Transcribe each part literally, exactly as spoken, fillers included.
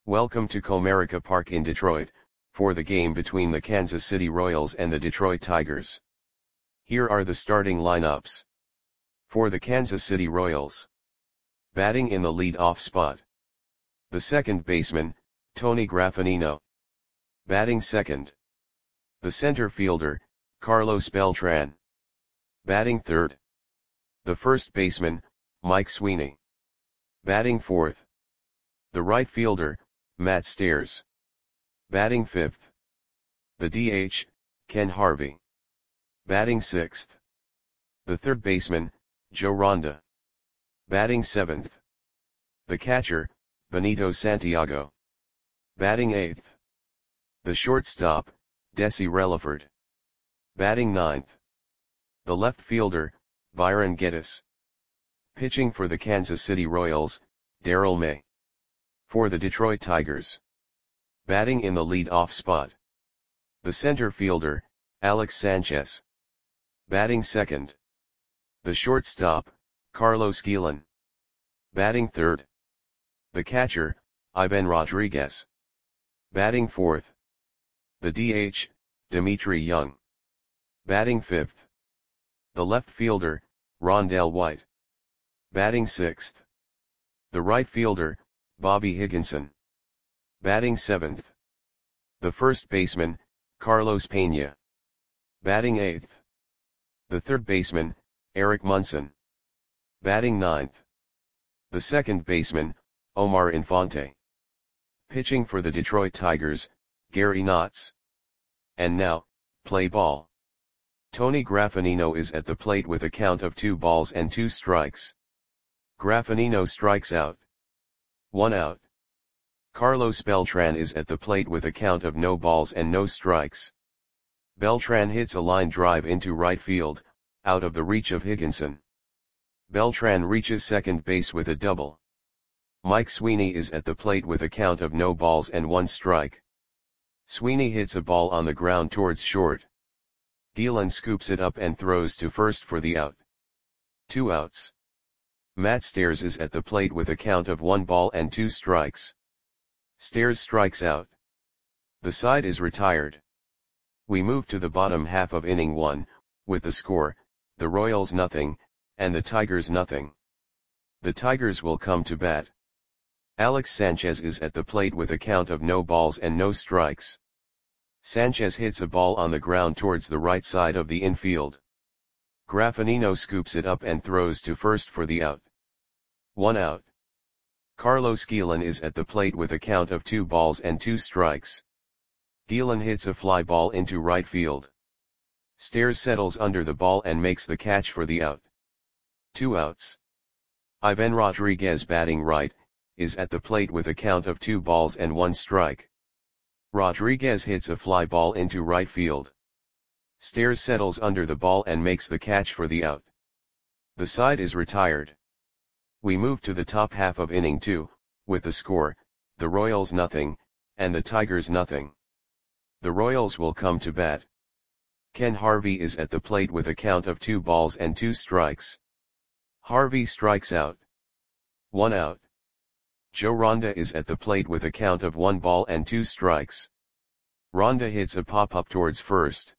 Welcome to Comerica Park in Detroit, for the game between the Kansas City Royals and the Detroit Tigers. Here are the starting lineups. For the Kansas City Royals. Batting in the lead-off spot. The second baseman, Tony Graffagnino. Batting second. The center fielder, Carlos Beltran. Batting third. The first baseman, Mike Sweeney. Batting fourth. The right fielder, Matt Stairs. Batting fifth. The D H, Ken Harvey. Batting sixth. The third baseman, Joe Ronda. Batting seventh. The catcher, Benito Santiago. Batting eighth. The shortstop, Desi Relaford. Batting ninth. The left fielder, Byron Geddes. Pitching for the Kansas City Royals, Darrell May. For the Detroit Tigers. Batting in the lead-off spot. The center fielder, Alex Sanchez. Batting second. The shortstop, Carlos Guillen. Batting third. The catcher, Ivan Rodriguez. Batting fourth. The D H, Dimitri Young. Batting fifth. The left fielder, Rondell White. Batting sixth. The right fielder, Bobby Higginson. Batting seventh. The first baseman, Carlos Pena. Batting eighth. The third baseman, Eric Munson. Batting ninth. The second baseman, Omar Infante. Pitching for the Detroit Tigers, Gary Knotts. And now, play ball. Tony Graffagnino is at the plate with a count of two balls and two strikes. Graffagnino strikes out. One out. Carlos Beltran is at the plate with a count of no balls and no strikes. Beltran hits a line drive into right field, out of the reach of Higginson. Beltran reaches second base with a double. Mike Sweeney is at the plate with a count of no balls and one strike. Sweeney hits a ball on the ground towards short. Guillen scoops it up and throws to first for the out. Two outs. Matt Stairs is at the plate with a count of one ball and two strikes. Stairs strikes out. The side is retired. We move to the bottom half of inning one, with the score, the Royals nothing, and the Tigers nothing. The Tigers will come to bat. Alex Sanchez is at the plate with a count of no balls and no strikes. Sanchez hits a ball on the ground towards the right side of the infield. Graffagnino scoops it up and throws to first for the out. One out. Carlos Guillen is at the plate with a count of two balls and two strikes. Guillen hits a fly ball into right field. Stairs settles under the ball and makes the catch for the out. Two outs. Ivan Rodriguez, batting right, is at the plate with a count of two balls and one strike. Rodriguez hits a fly ball into right field. Stairs settles under the ball and makes the catch for the out. The side is retired. We move to the top half of inning two, with the score, the Royals nothing, and the Tigers nothing. The Royals will come to bat. Ken Harvey is at the plate with a count of two balls and two strikes. Harvey strikes out. One out. Joe Ronda is at the plate with a count of one ball and two strikes. Ronda hits a pop-up towards first.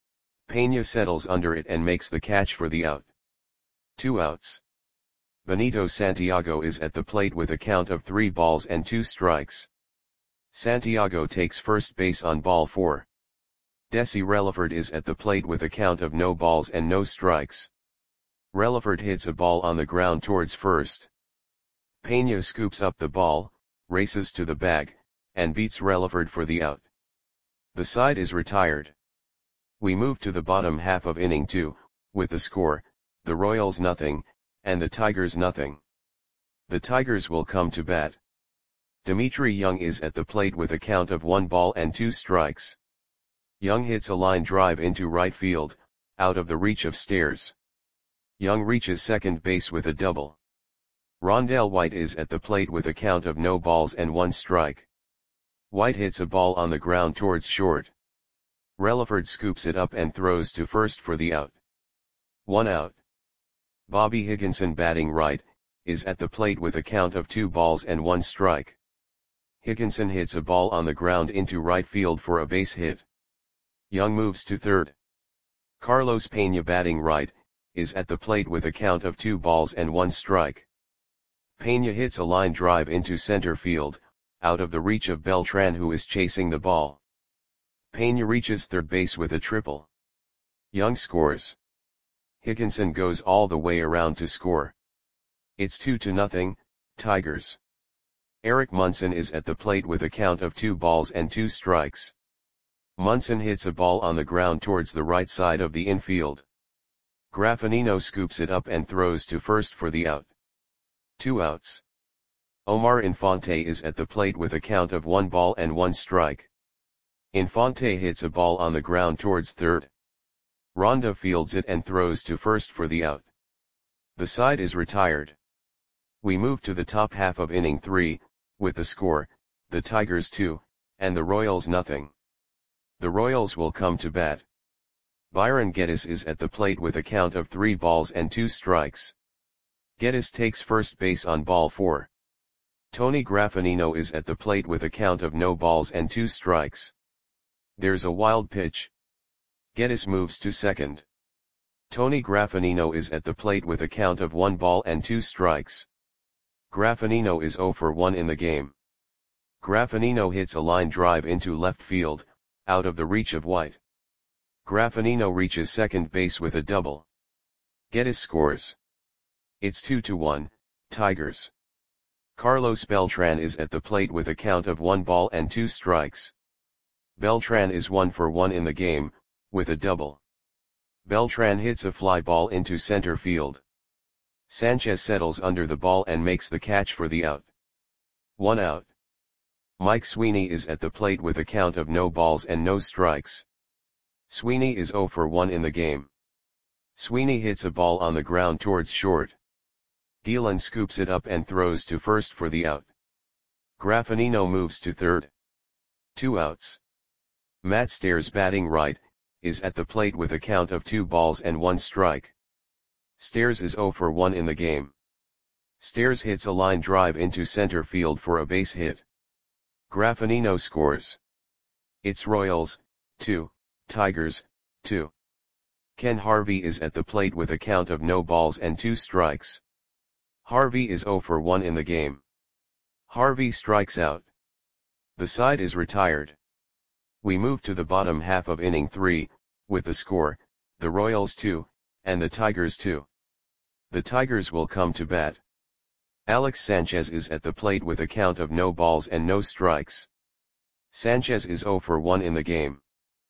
Pena settles under it and makes the catch for the out. Two outs. Benito Santiago is at the plate with a count of three balls and two strikes. Santiago takes first base on ball four. Desi Relaford is at the plate with a count of no balls and no strikes. Relaford hits a ball on the ground towards first. Pena scoops up the ball, races to the bag, and beats Relaford for the out. The side is retired. We move to the bottom half of inning two, with the score, the Royals nothing, and the Tigers nothing. The Tigers will come to bat. Dimitri Young is at the plate with a count of one ball and two strikes. Young hits a line drive into right field, out of the reach of Stairs. Young reaches second base with a double. Rondell White is at the plate with a count of no balls and one strike. White hits a ball on the ground towards short. Relaford scoops it up and throws to first for the out. One out. Bobby Higginson, batting right, is at the plate with a count of two balls and one strike. Hickenson hits a ball on the ground into right field for a base hit. Young moves to third. Carlos Peña, batting right, is at the plate with a count of two balls and one strike. Peña hits a line drive into center field, out of the reach of Beltran, who is chasing the ball. Peña reaches third base with a triple. Young scores. Hickenson goes all the way around to score. It's two to nothing, Tigers. Eric Munson is at the plate with a count of two balls and two strikes. Munson hits a ball on the ground towards the right side of the infield. Graffinino scoops it up and throws to first for the out. Two outs. Omar Infante is at the plate with a count of one ball and one strike. Infante hits a ball on the ground towards third. Ronda fields it and throws to first for the out. The side is retired. We move to the top half of inning three, with the score, the Tigers two, and the Royals nothing. The Royals will come to bat. Byron Geddes is at the plate with a count of three balls and two strikes. Geddes takes first base on ball four. Tony Graffinino is at the plate with a count of no balls and two strikes. There's a wild pitch. Geddes moves to second. Tony Graffinino is at the plate with a count of one ball and two strikes. Graffinino is zero for one in the game. Graffinino hits a line drive into left field, out of the reach of White. Graffinino reaches second base with a double. Geddes scores. It's two to one, Tigers. Carlos Beltran is at the plate with a count of one ball and two strikes. Beltran is one for one in the game, with a double. Beltran hits a fly ball into center field. Sanchez settles under the ball and makes the catch for the out. One out. Mike Sweeney is at the plate with a count of no balls and no strikes. Sweeney is zero for one in the game. Sweeney hits a ball on the ground towards short. Gielan scoops it up and throws to first for the out. Graffinino moves to third. Two outs. Matt Stairs, batting right, is at the plate with a count of two balls and one strike. Stairs is zero for one in the game. Stairs hits a line drive into center field for a base hit. Graffinino scores. It's Royals, two, Tigers, two. Ken Harvey is at the plate with a count of no balls and two strikes. Harvey is zero for one in the game. Harvey strikes out. The side is retired. We move to the bottom half of inning three, with the score, the Royals two, and the Tigers two. The Tigers will come to bat. Alex Sanchez is at the plate with a count of no balls and no strikes. Sanchez is zero for one in the game.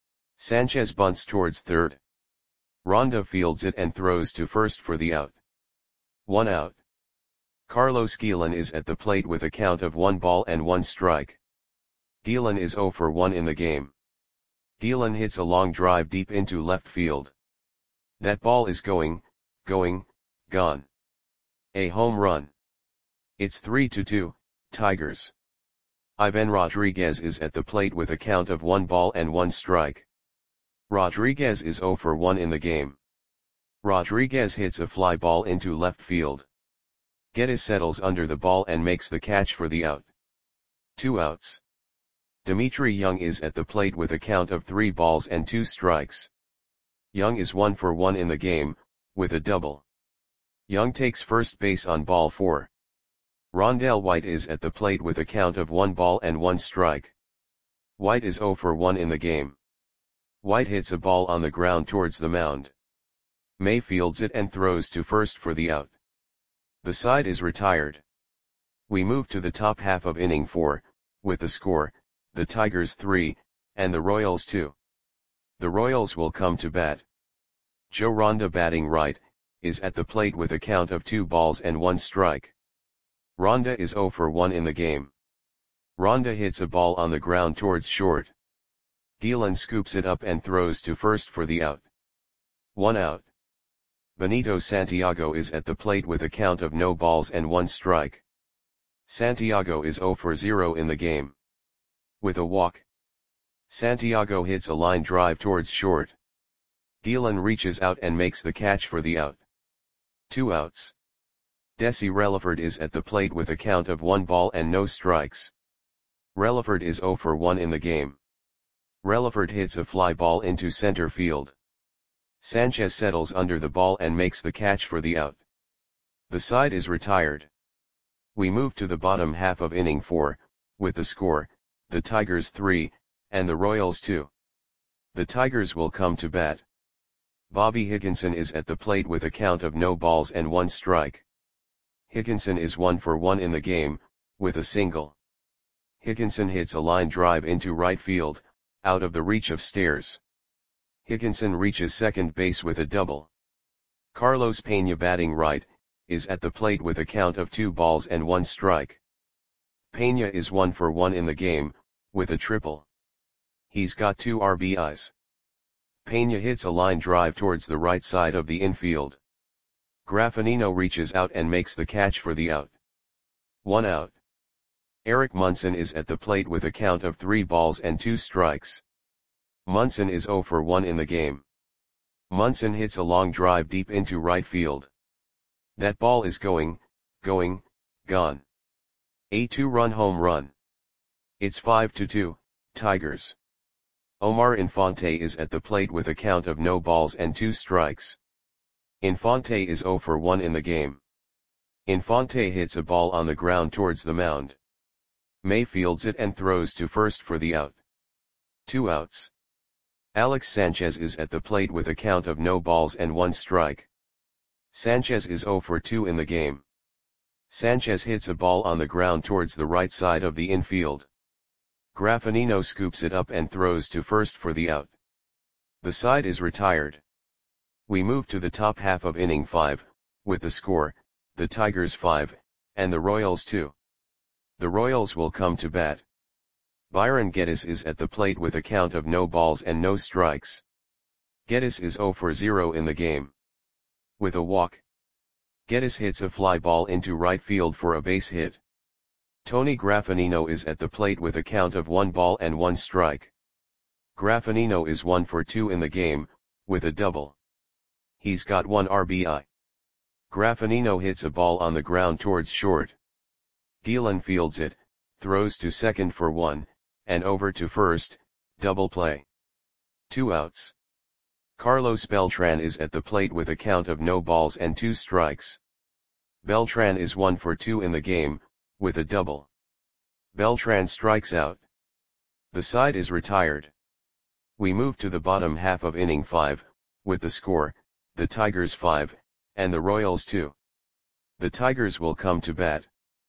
Sanchez bunts towards third. Ronda fields it and throws to first for the out. One out. Carlos Gielan is at the plate with a count of one ball and one strike. Gielan is zero for one in the game. Gielan hits a long drive deep into left field. That ball is going, going, gone. A home run. It's three to two, Tigers. Ivan Rodriguez is at the plate with a count of one ball and one strike. Rodriguez is zero for one in the game. Rodriguez hits a fly ball into left field. Geddes settles under the ball and makes the catch for the out. Two outs. Dimitri Young is at the plate with a count of three balls and two strikes. Young is one for one in the game, with a double. Young takes first base on ball four. Rondell White is at the plate with a count of one ball and one strike. White is zero for one in the game. White hits a ball on the ground towards the mound. May fields it and throws to first for the out. The side is retired. We move to the top half of inning four, with the score, the Tigers three, and the Royals two. The Royals will come to bat. Joe Ronda, batting right, is at the plate with a count of two balls and one strike. Ronda is zero for one in the game. Ronda hits a ball on the ground towards short. Gielan scoops it up and throws to first for the out. One out. Benito Santiago is at the plate with a count of no balls and one strike. Santiago is zero for zero in the game. With a walk. Santiago hits a line drive towards short. Gielan reaches out and makes the catch for the out. Two outs. Desi Relaford is at the plate with a count of one ball and no strikes. Relaford is zero for one in the game. Relaford hits a fly ball into center field. Sanchez settles under the ball and makes the catch for the out. The side is retired. We move to the bottom half of inning four, with the score, the Tigers three, and the Royals two. The Tigers will come to bat. Bobby Higginson is at the plate with a count of no balls and one strike. Higginson is one for one in the game, with a single. Higginson hits a line drive into right field, out of the reach of Stairs. Higginson reaches second base with a double. Carlos Pena, batting right, is at the plate with a count of two balls and one strike. Pena is one for one in the game, with a triple. He's got two R B Is. Pena hits a line drive towards the right side of the infield. Graffinino reaches out and makes the catch for the out. One out. Eric Munson is at the plate with a count of three balls and two strikes. Munson is zero for one in the game. Munson hits a long drive deep into right field. That ball is going, going, gone. A two-run home run. It's five to two, Tigers. Omar Infante is at the plate with a count of no balls and two strikes. Infante is zero for one in the game. Infante hits a ball on the ground towards the mound. May fields it and throws to first for the out. Two outs. Alex Sanchez is at the plate with a count of no balls and one strike. Sanchez is zero for two in the game. Sanchez hits a ball on the ground towards the right side of the infield. Graffinino scoops it up and throws to first for the out. The side is retired. We move to the top half of inning five, with the score, the Tigers five, and the Royals two. The Royals will come to bat. Byron Geddes is at the plate with a count of no balls and no strikes. Geddes is zero for zero in the game. With a walk. Geddes hits a fly ball into right field for a base hit. Tony Graffinino is at the plate with a count of one ball and one strike. Graffinino is one for two in the game, with a double. He's got one R B I. Graffinino hits a ball on the ground towards short. Gielan fields it, throws to second for one, and over to first, double play. Two outs. Carlos Beltran is at the plate with a count of no balls and two strikes. Beltran is one for two in the game, with a double. Beltran strikes out. The side is retired. We move to the bottom half of inning five, with the score, the Tigers five, and the Royals two. The Tigers will come to bat.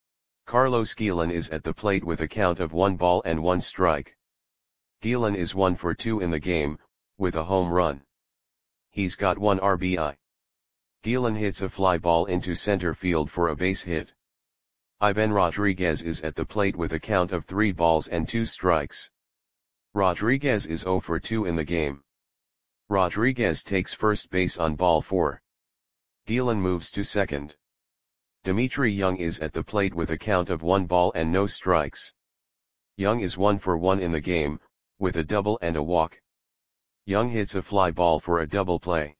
Carlos Gielan is at the plate with a count of one ball and one strike. Gielan is one for two in the game, with a home run. He's got one R B I. Gielan hits a fly ball into center field for a base hit. Ivan Rodriguez is at the plate with a count of three balls and two strikes. Rodriguez is zero for two in the game. Rodriguez takes first base on ball four. Gielan moves to second. Dimitri Young is at the plate with a count of one ball and no strikes. Young is one for one in the game, with a double and a walk. Young hits a fly ball for a double play.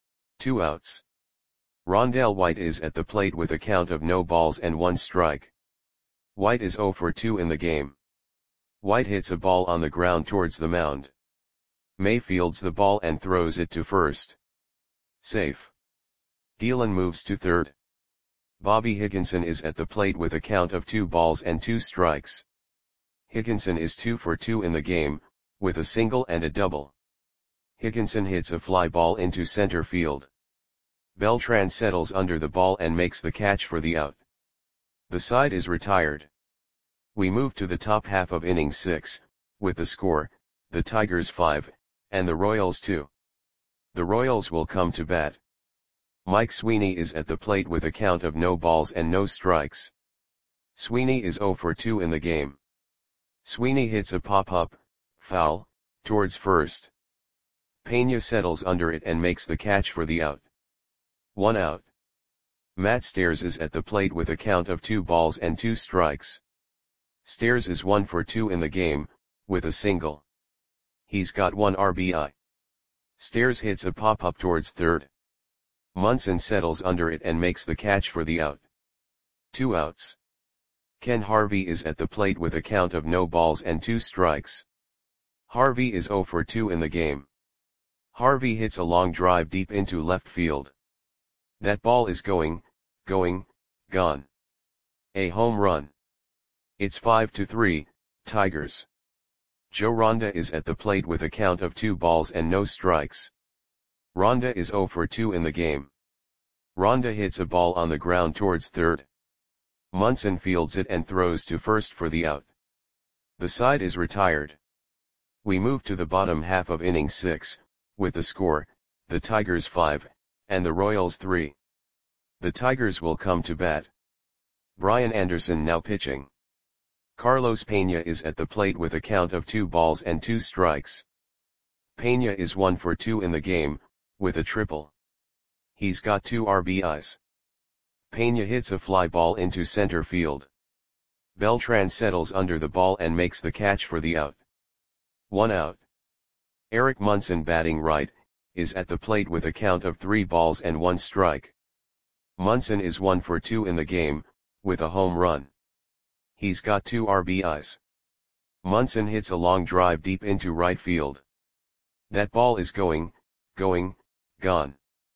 Two outs. Rondell White is at the plate with a count of no balls and one strike. White is zero for two in the game. White hits a ball on the ground towards the mound. May fields the ball and throws it to first. Safe. Gielan moves to third. Bobby Higginson is at the plate with a count of two balls and two strikes. Higginson is two for two in the game, with a single and a double. Higginson hits a fly ball into center field. Beltran settles under the ball and makes the catch for the out. The side is retired. We move to the top half of inning six, with the score, the Tigers five, and the Royals two. The Royals will come to bat. Mike Sweeney is at the plate with a count of no balls and no strikes. Sweeney is zero for two in the game. Sweeney hits a pop-up, foul, towards first. Pena settles under it and makes the catch for the out. One out. Matt Stairs is at the plate with a count of two balls and two strikes. Stairs is one for two in the game, with a single. He's got one R B I. Stairs hits a pop-up towards third. Munson settles under it and makes the catch for the out. Two outs. Ken Harvey is at the plate with a count of no balls and two strikes. Harvey is zero for two in the game. Harvey hits a long drive deep into left field. That ball is going, going, gone. A home run. It's five to three, Tigers. Joe Ronda is at the plate with a count of two balls and no strikes. Ronda is zero for two in the game. Ronda hits a ball on the ground towards third. Munson fields it and throws to first for the out. The side is retired. We move to the bottom half of inning six, with the score, the Tigers five, and the Royals three. The Tigers will come to bat. Brian Anderson now pitching. Carlos Pena is at the plate with a count of two balls and two strikes. Pena is one for two in the game, with a triple. He's got two R B Is. Pena hits a fly ball into center field. Beltran settles under the ball and makes the catch for the out. One out. Eric Munson, batting right, is at the plate with a count of three balls and one strike. Munson is one for two in the game, with a home run. He's got two R B Is. Munson hits a long drive deep into right field. That ball is going, going, gone.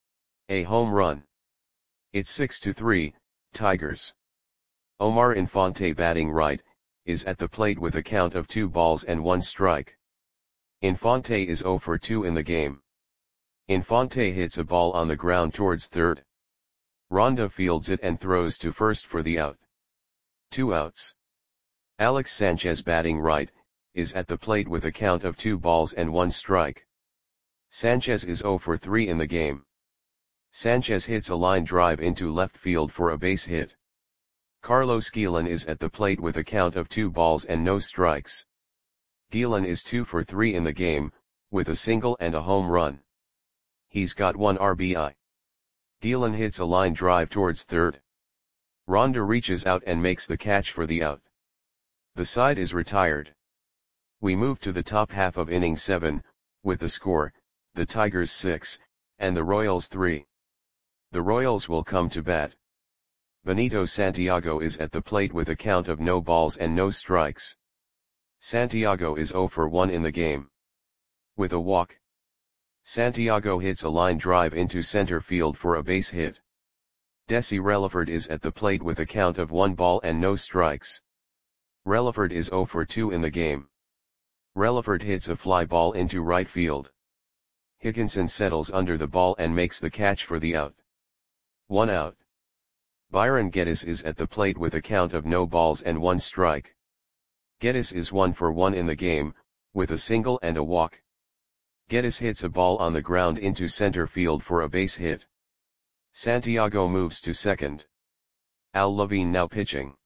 A home run. It's six to three, Tigers. Omar Infante, batting right, is at the plate with a count of two balls and one strike. Infante is zero for two in the game. Infante hits a ball on the ground towards third. Ronda fields it and throws to first for the out. Two outs. Alex Sanchez, batting right, is at the plate with a count of two balls and one strike. Sanchez is zero for three in the game. Sanchez hits a line drive into left field for a base hit. Carlos Guillen is at the plate with a count of two balls and no strikes. Guillen is two for three in the game, with a single and a home run. He's got one R B I. Guillen hits a line drive towards third. Ronda reaches out and makes the catch for the out. The side is retired. We move to the top half of inning seven, with the score, the Tigers six, and the Royals three. The Royals will come to bat. Benito Santiago is at the plate with a count of no balls and no strikes. Santiago is zero for one in the game. With a walk. Santiago hits a line drive into center field for a base hit. Desi Relaford is at the plate with a count of one ball and no strikes. Relaford is zero for two in the game. Relaford hits a fly ball into right field. Higginson settles under the ball and makes the catch for the out. One out. Byron Geddes is at the plate with a count of no balls and one strike. Geddes is one for one in the game, with a single and a walk. Geddes hits a ball on the ground into center field for a base hit. Santiago moves to second. Al Levine now pitching.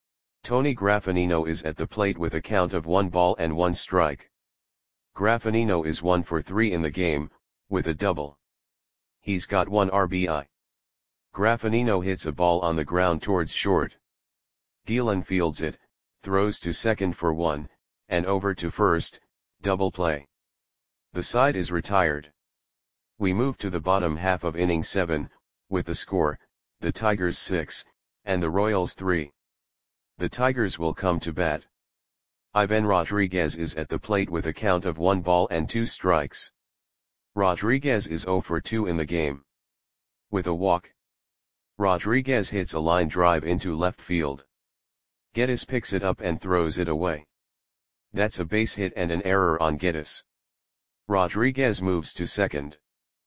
Tony Graffinino is at the plate with a count of one ball and one strike. Graffinino is one for three in the game, with a double. He's got one R B I. Graffinino hits a ball on the ground towards short. Guillen fields it, throws to second for one, and over to first, double play. The side is retired. We move to the bottom half of inning seven, with the score, the Tigers six, and the Royals three. The Tigers will come to bat. Ivan Rodriguez is at the plate with a count of one ball and two strikes. Rodriguez is zero for two in the game. With a walk. Rodriguez hits a line drive into left field. Geddes picks it up and throws it away. That's a base hit and an error on Geddes. Rodriguez moves to second.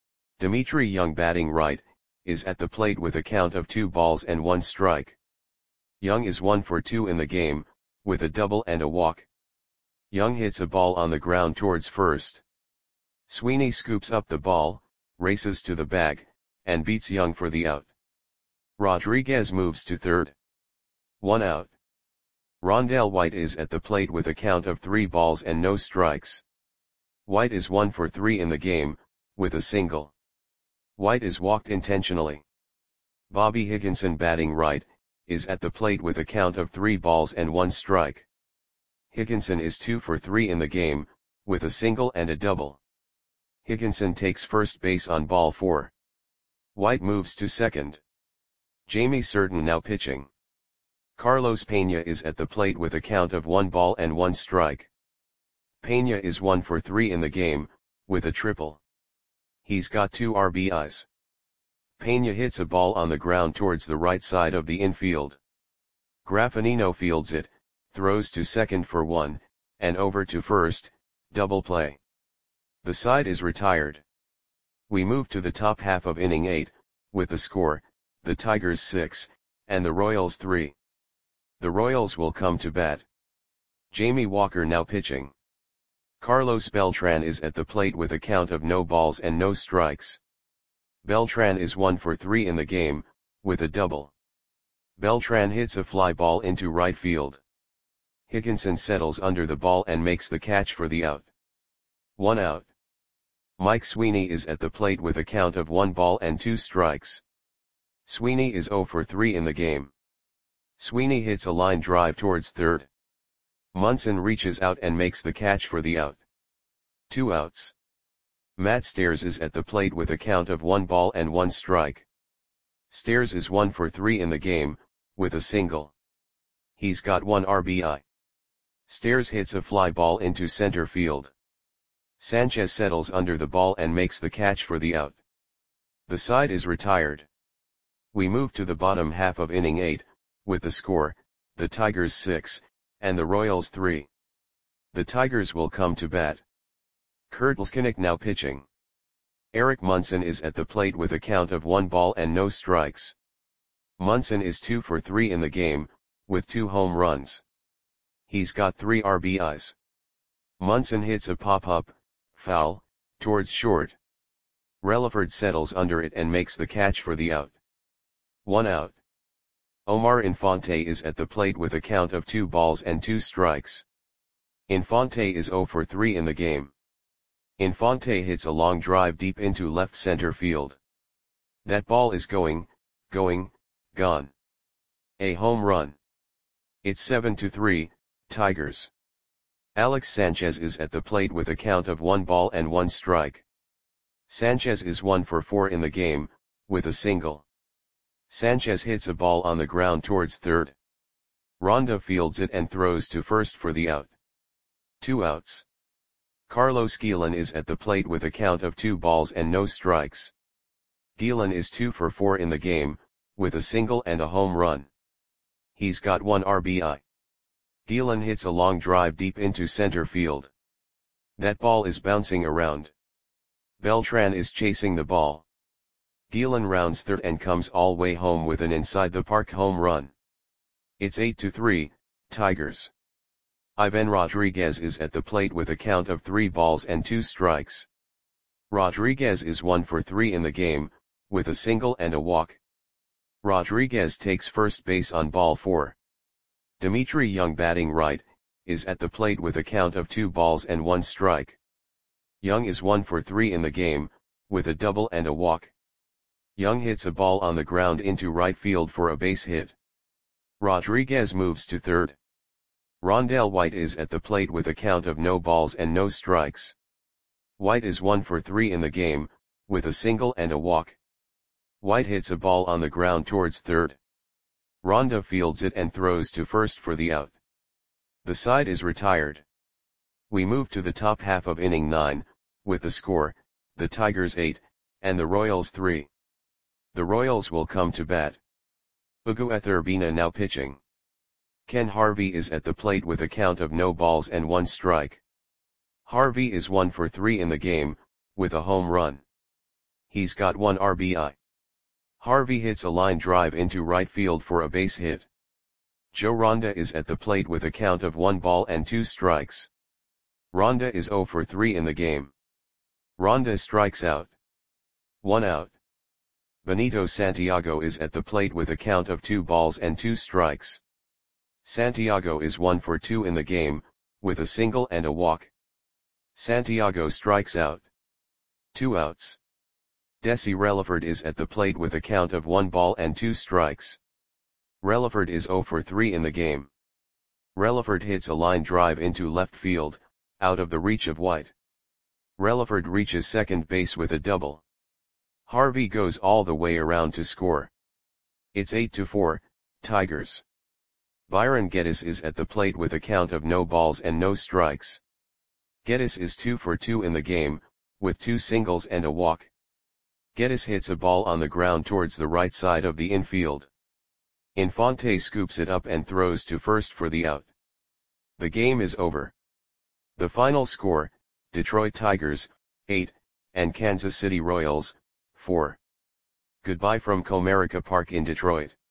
Dimitri Young, batting right, is at the plate with a count of two balls and one strike. Young is one for two in the game, with a double and a walk. Young hits a ball on the ground towards first. Sweeney scoops up the ball, races to the bag, and beats Young for the out. Rodriguez moves to third. One out. Rondell White is at the plate with a count of three balls and no strikes. White is one for three in the game, with a single. White is walked intentionally. Bobby Higginson, batting right, is at the plate with a count of three balls and one strike. Higginson is two for three in the game, with a single and a double. Higginson takes first base on ball four. White moves to second. Jamie Certain now pitching. Carlos Peña is at the plate with a count of one ball and one strike. Peña is one for three in the game, with a triple. He's got two R B Is. Peña hits a ball on the ground towards the right side of the infield. Graffinino fields it, throws to second for one, and over to first, double play. The side is retired. We move to the top half of inning eight, with the score, the Tigers six, and the Royals three. The Royals will come to bat. Jamie Walker now pitching. Carlos Beltran is at the plate with a count of no balls and no strikes. Beltran is one for three in the game, with a double. Beltran hits a fly ball into right field. Higginson settles under the ball and makes the catch for the out. One out. Mike Sweeney is at the plate with a count of one ball and two strikes. Sweeney is zero for three in the game. Sweeney hits a line drive towards third. Munson reaches out and makes the catch for the out. Two outs. Matt Stairs is at the plate with a count of one ball and one strike. Stairs is one for three in the game, with a single. He's got one R B I. Stairs hits a fly ball into center field. Sanchez settles under the ball and makes the catch for the out. The side is retired. We move to the bottom half of inning eight, with the score, the Tigers six, and the Royals three. The Tigers will come to bat. Kurt Leskinick now pitching. Eric Munson is at the plate with a count of one ball and no strikes. Munson is two for three in the game, with two home runs. He's got three R B Is. Munson hits a pop-up, foul, towards short. Relaford settles under it and makes the catch for the out. One out. Omar Infante is at the plate with a count of two balls and two strikes. Infante is zero for three in the game. Infante hits a long drive deep into left center field. That ball is going, going, gone. A home run. It's seven to three, Tigers. Alex Sanchez is at the plate with a count of one ball and one strike. Sanchez is one for four in the game, with a single. Sanchez hits a ball on the ground towards third. Ronda fields it and throws to first for the out. Two outs. Carlos Guillen is at the plate with a count of two balls and no strikes. Guillen is two for four in the game, with a single and a home run. He's got one R B I. Guillen hits a long drive deep into center field. That ball is bouncing around. Beltran is chasing the ball. Guillen rounds third and comes all way home with an inside-the-park home run. It's eight to three, Tigers. Ivan Rodriguez is at the plate with a count of three balls and two strikes. Rodriguez is one for three in the game, with a single and a walk. Rodriguez takes first base on ball four. Dimitri Young batting right, is at the plate with a count of two balls and one strike. Young is one for three in the game, with a double and a walk. Young hits a ball on the ground into right field for a base hit. Rodriguez moves to third. Rondell White is at the plate with a count of no balls and no strikes. White is one for three in the game, with a single and a walk. White hits a ball on the ground towards third. Ronda fields it and throws to first for the out. The side is retired. We move to the top half of inning nine, with the score, the Tigers eight, and the Royals three. The Royals will come to bat. Ugueth Urbina now pitching. Ken Harvey is at the plate with a count of no balls and one strike. Harvey is one for three in the game, with a home run. He's got one R B I. Harvey hits a line drive into right field for a base hit. Joe Ronda is at the plate with a count of one ball and two strikes. Ronda is zero for three in the game. Ronda strikes out. One out. Benito Santiago is at the plate with a count of two balls and two strikes. Santiago is one for two in the game, with a single and a walk. Santiago strikes out. Two outs. Desi Relaford is at the plate with a count of one ball and two strikes. Relaford is zero for three in the game. Relaford hits a line drive into left field, out of the reach of White. Relaford reaches second base with a double. Harvey goes all the way around to score. It's eight to four, Tigers. Byron Geddes is at the plate with a count of no balls and no strikes. Geddes is two for two in the game, with two singles and a walk. Geddes hits a ball on the ground towards the right side of the infield. Infante scoops it up and throws to first for the out. The game is over. The final score, Detroit Tigers, eight, and Kansas City Royals, four. Goodbye from Comerica Park in Detroit.